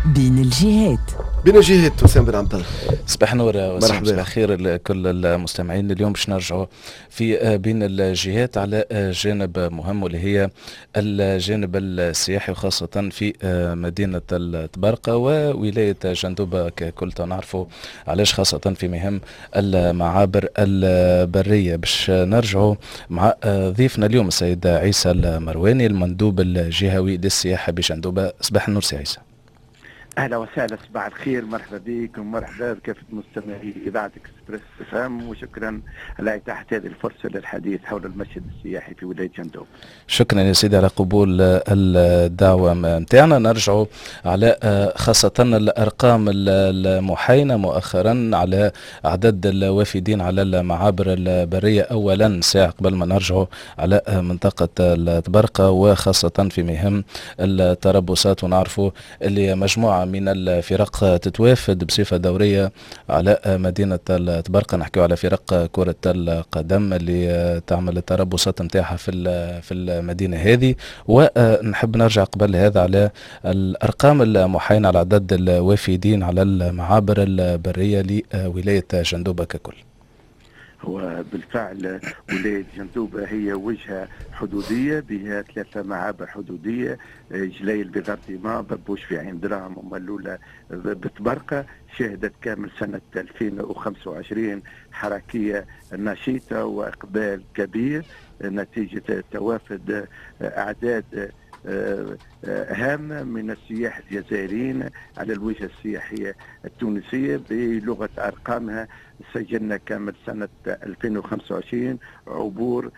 بين الجهات. بين الجهات. وسام بن عبد الله، صباح نور وسام، مرحبا. صباح خير لكل المستمعين. اليوم باش نرجعوا في بين الجهات على جانب مهم، واللي هي الجانب السياحي، وخاصة في مدينة الطبرقة وولاية جندوبة ككل. نعرفوا علاش خاصة في مهم المعابر البرية. باش نرجعوا مع ضيفنا اليوم السيد عيسى المرواني، المندوب الجهوي للسياحة بجندوبة. صباح النور سي عيسى. اهلا وسهلا، صباح الخير، مرحبا بكم، مرحبا بكافه مستمعي اذاعه اكسبريس فام، وشكرا على اتاحه هذه الفرصه للحديث حول المشهد السياحي في ولايه جندوب. شكرا يا سيدي على قبول الدعوه متاعنا. نرجعوا على خاصه الارقام المحاينه مؤخرا على عدد الوافدين على المعابر البريه. اولا ساعه قبل ما نرجعوا على منطقه الطبرقه، وخاصه في مهم التربصات، ونعرفوا اللي مجموعه من الفرق تتوافد بصفة دورية على مدينة الطبرقة. نحكيو على فرق كرة القدم اللي تعمل التربصات نتاعها في المدينة هذه. ونحب نرجع قبل هذا على الأرقام المحاينة على عدد الوافدين على المعابر البرية لولاية جندوبة ككل. هو بالفعل ولاية جندوبة هي وجهة حدودية بها 3 معابر حدودية، جليل بغرطيمة، بربوش في عين دراهم، وملولة بطبرقة. شهدت كامل سنة 2025 حركية نشيطة وإقبال كبير نتيجة توافد أعداد هامة من السياح الجزائريين على الوجهة السياحية التونسية. بلغة أرقامها سجلنا كامل سنة 2025 عبور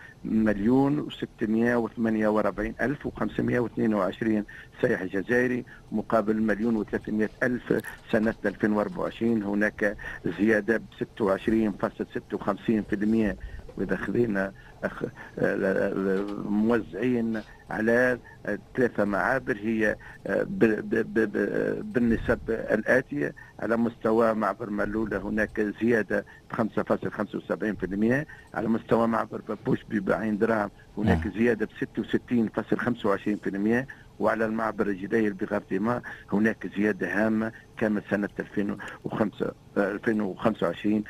1,648,522 سائح جزائري مقابل 1,300,000 سنة 2024. هناك زيادة ب 26.56%. وإذا خذينا موزعين على 3 معابر هي بالنسب الآتية. على مستوى معبر ملولة هناك زيادة ب 5.75%. على مستوى معبر بابوش بعين دراهم هناك زيادة ب 66.25%. وعلى المعبر الجليل بغرطيمة هناك زيادة هامة كامل سنة 2025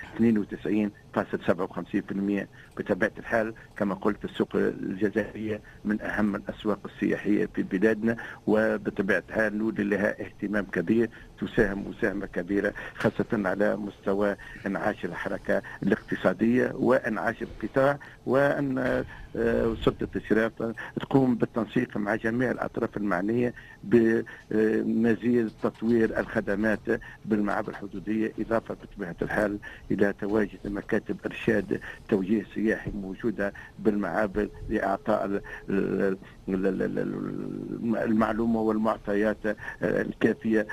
92.57%. بطبيعة الحال كما قلت السوق الجزائرية من أهم الأسواق السياحية في بلادنا، وبطبيعة الحال نولي لها اهتمام كبير، تساهم مساهمة كبيرة خاصة على مستوى انعاش الحركة الاقتصادية وانعاش القطاع، وأن سلطة الإشراف تقوم بالتنسيق مع جميع الأطراف المعنية بمزيد تطوير الخدمات بالمعابر الحدودية، إضافة بطبيعة الحال إلى تواجد مكاتب إرشاد توجيه سياحي موجودة بالمعابر لإعطاء المعلومة والمعطيات الكافية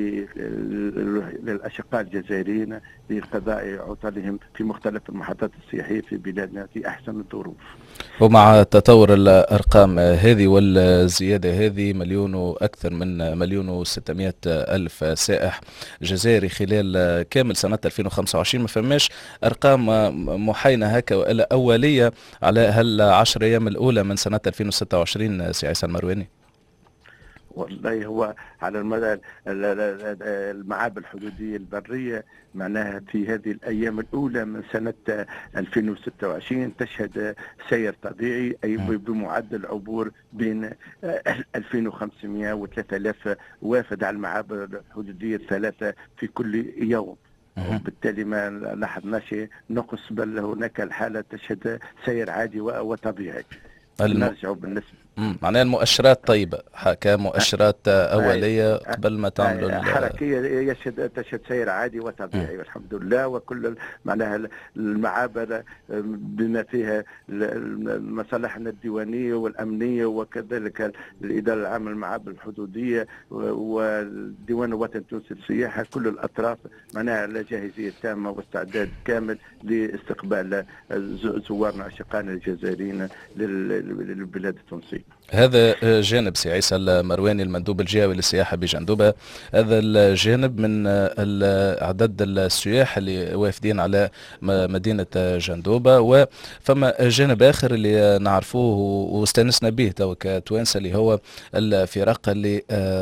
للأشقاء الجزائريين لقضاء عطلهم في مختلف المحطات السياحية في بلادنا في أحسن الظروف. ومع تطور الأرقام هذه والزيادة هذه، مليون وأكثر من 1,600,000 سائح جزائري خلال كامل سنة 2025. ما فماش أرقام محاينة هكا وإلا أولية على هال10 أيام الأولى من سنة 2026 سي عيسى المرواني؟ والله هو على المدى المعابر الحدودية البرية معناها في هذه الأيام الأولى من سنة 2026 تشهد سير طبيعي، أي بمعدل عبور بين 2500 و 3000 وافد على المعابر الحدودية الثلاثة في كل يوم. وبالتالي ما لاحظناش نقص، بل هناك الحالة تشهد سير عادي وطبيعي. نرجع بالنسبة معناها المؤشرات طيبة كمؤشرات أولية قبل ما تعملوا حركية تشهد سير عادي وطبيعي والحمد لله. وكل معناها المعابر بما فيها مصالحنا الديوانية والأمنية وكذلك الإدارة العامة للمعابر الحدودية والديوان الوطني التونسي للسياحة، كل الأطراف معناها على جاهزية تامة واستعداد كامل لاستقبال زوارنا أشقائنا الجزائريين للبلاد التونسية. هذا جانب سي عيسى المرواني المندوب الجهوي للسياحة بجندوبة. هذا الجانب من عدد السياح اللي وافدين على مدينة جندوبة، وفما جانب آخر اللي نعرفوه واستانسنا به تو كتوانسة، اللي هو الفرق اللي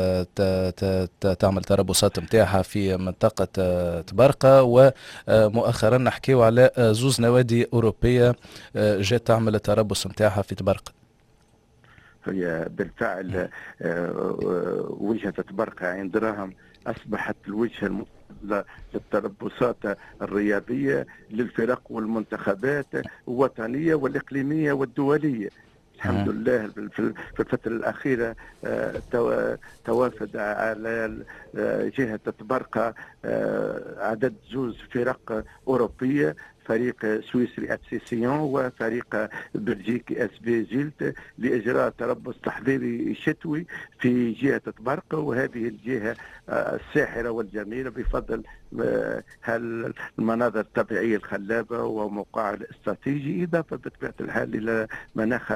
تعمل تربصات متاعها في منطقة تبرقة. ومؤخرا نحكيو على زوز نوادي أوروبية جات تعمل التربص متاعها في تبرقة. هي بالفعل وجهة تبرقة عين دراهم أصبحت الوجهة المفضلة للتربصات الرياضية للفرق والمنتخبات الوطنية والإقليمية والدولية. الحمد لله في الفترة الأخيرة توافد على جهة تبرقة عدد زوز فرق أوروبية، فريق سويسري أتسيسيون وفريق بلجيكي اس بي زيلت، لإجراء تربص تحضيري شتوي في جهة تبرقة. وهذه الجهة الساحرة والجميلة بفضل المناظر الطبيعية الخلابة وموقعها الاستراتيجي، إضافة بطبيعة الحال إلى مناخ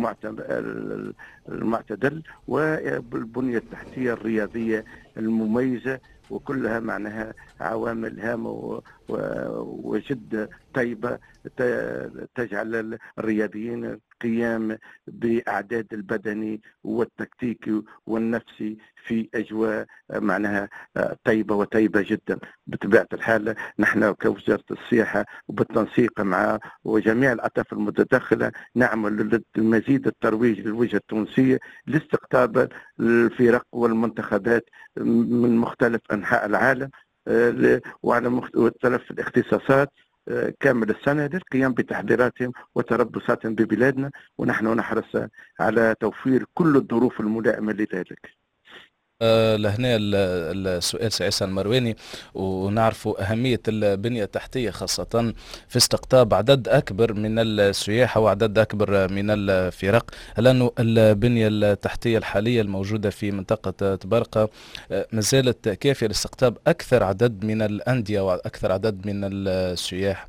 المعتدل والبنية التحتية الرياضية المميزة، وكلها معناها عوامل هامة وجد طيبة تجعل الرياضيين القيام بإعداد البدني والتكتيكي والنفسي في أجواء معناها طيبة وطيبة جدا. بطبيعة الحال نحن كوزارة السياحة وبالتنسيق مع وجميع الأطراف المتدخلة نعمل لمزيد الترويج للوجهة التونسية لاستقطاب الفرق والمنتخبات من مختلف أنحاء العالم وعلى مختلف الاختصاصات كامل السنة للقيام بتحضيراتهم وتربصاتهم ببلادنا، ونحن نحرص على توفير كل الظروف الملائمة لذلك. لهنا السؤال سي عيسى المرواني، ونعرفوا أهمية البنية التحتية خاصة في استقطاب عدد أكبر من السياح وعدد أكبر من الفرق. هل أنه البنية التحتية الحالية الموجودة في منطقة تبرقة ما زالت كافية لاستقطاب أكثر عدد من الأندية وأكثر عدد من السياح؟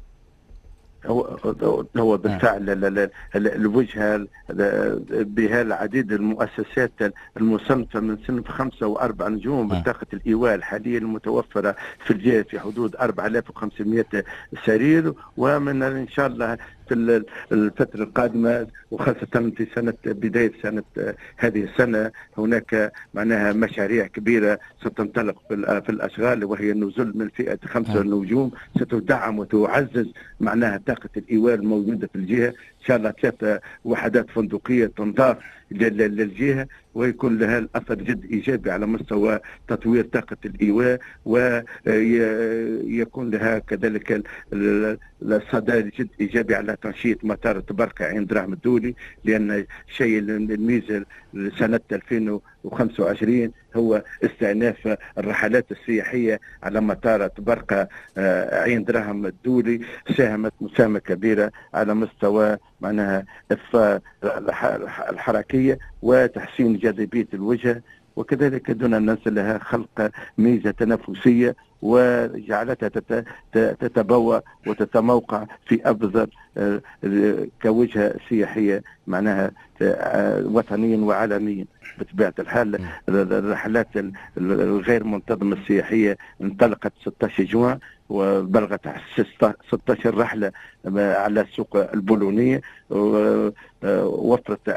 هو بالفعل الوجهة بها العديد المؤسسات المصنفة من صنف 5 و4 نجوم بطاقة الإيواء الحالية المتوفرة في الجهة في حدود 4500 سرير، ومن إن شاء الله في الفترة القادمة وخاصة في بداية سنة هذه السنة هناك معناها مشاريع كبيرة ستنطلق في الأشغال، وهي النزول من فئة 5 نجوم ستدعم وتعزز معناها طاقة الإيواء الموجودة في الجهة. إن شاء الله 3 وحدات فندقية تنضاف للجهة ويكون لها الأثر جد إيجابي على مستوى تطوير طاقة الإيواء، ويكون لها كذلك الصدى جد إيجابي على تنشيط مطار تبرقة عين دراهم الدولي، لأن الشيء الميزة سنة 2025 هو استئناف الرحلات السياحية على مطار تبرقة عين دراهم الدولي. ساهمت مساهمة كبيرة على مستوى معناها الحركية وتحسين جاذبية الوجه، وكذلك دون أن ننسى لها خلق ميزة تنافسية وجعلتها تتبوى وتتموقع في أبرز كوجهة سياحية معناها وطنيا وعالميا. بطبيعة الحال الرحلات الغير منتظمة السياحية انطلقت 16 جوان وبلغت 16 رحلة على السوق البولونية، وفرت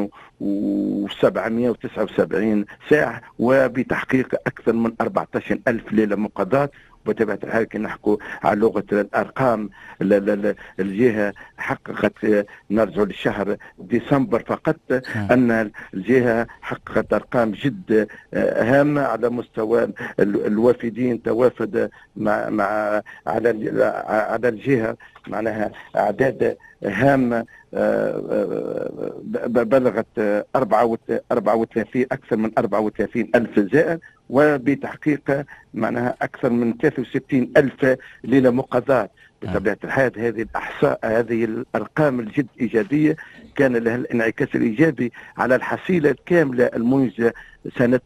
2779 ساعة وبتحقيق أكثر من 14,000 ليلة مقضاة. بطبيعة الحال كي نحكوا على لغة الأرقام الجهة حققت نرجع للشهر ديسمبر فقط أن الجهة حققت أرقام جد هامة على مستوى الوافدين. توافد مع على الجهة معناها أعداد هامة بلغت 34 أكثر من 34 ألف زائر، وبتحقيق معناها أكثر من 63 ألف ليلة مقضاة. بطبيعة الحال هذه الأحصاء هذه الأرقام الجد إيجابية كان لها الانعكاس الإيجابي على الحصيلة الكاملة المنجزة سنة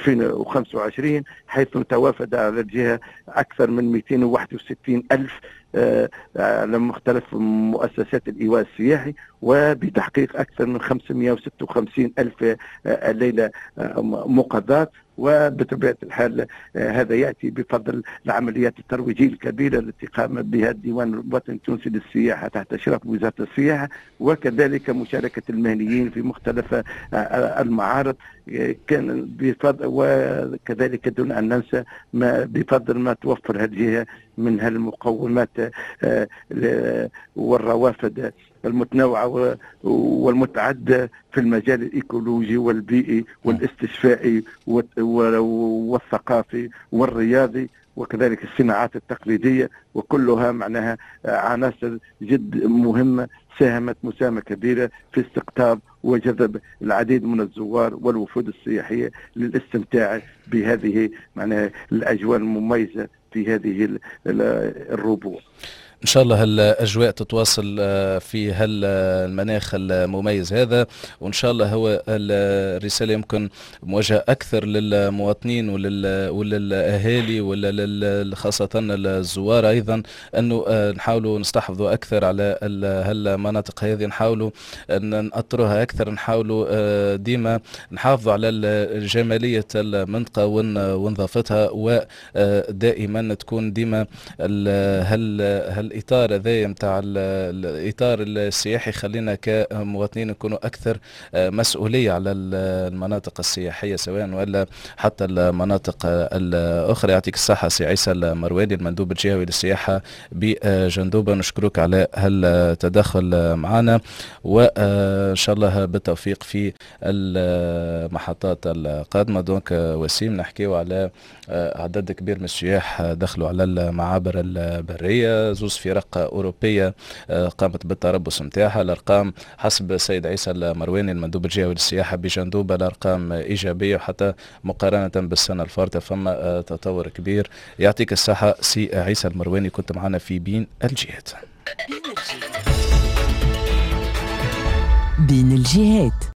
2025، حيث توافد على الجهة أكثر من 261 ألف على مختلف مؤسسات الإيواء السياحي، وبتحقيق أكثر من 556 ألف الليلة مقاضات. وبطبيعة الحال هذا يأتي بفضل العمليات الترويجية الكبيرة التي قام بها الديوان الوطني التونسي للسياحة تحت إشراف وزارة السياحة، وكذلك مشاركة المهنيين في مختلف المعارض كان بفضل، وكذلك دون أن ننسى بفضل ما توفر هذه الجهة من هالمقومات والروافد المتنوعة والمتعددة في المجال الإيكولوجي والبيئي والاستشفائي والثقافي والرياضي، وكذلك الصناعات التقليدية، وكلها معناها عناصر جد مهمة ساهمت مساهمة كبيرة في استقطاب وجذب العديد من الزوار والوفود السياحية للاستمتاع بهذه معناها الأجواء المميزة في هذه الربوع. إن شاء الله الأجواء تتواصل في هالمناخ المميز هذا، وإن شاء الله هو الرسالة يمكن موجهة أكثر للمواطنين وللأهالي خاصة الزوار أيضا، أنه نحاولوا نستحفظوا أكثر على هالمناطق هذه، نحاولوا أن نأطروها أكثر، نحاولوا ديما نحافظوا على جمالية المنطقة ونظافتها، ودائما تكون ديما الإطار هذا متاع الإطار السياحي خلينا كمواطنين نكونوا أكثر مسؤولية على المناطق السياحية سواء ولا حتى المناطق الأخرى. يعطيك الصحة سي عيسى المرواني المندوب الجهوي للسياحة بجندوبة، نشكرك على هالتدخل معنا، وإن شاء الله بالتوفيق في المحطات القادمة. دونك وسيم نحكيو على عدد كبير من السياح دخلوا على المعابر البرية، زوز فرق أوروبية قامت بالتربص متاعها. الأرقام حسب السيد عيسى المرواني المندوب الجهوي للسياحة بجندوبة الأرقام إيجابية، وحتى مقارنة بالسنة الفارطة فما تطور كبير. يعطيك الصحة سي عيسى المرواني، كنت معنا في بين الجهات. بين الجهات.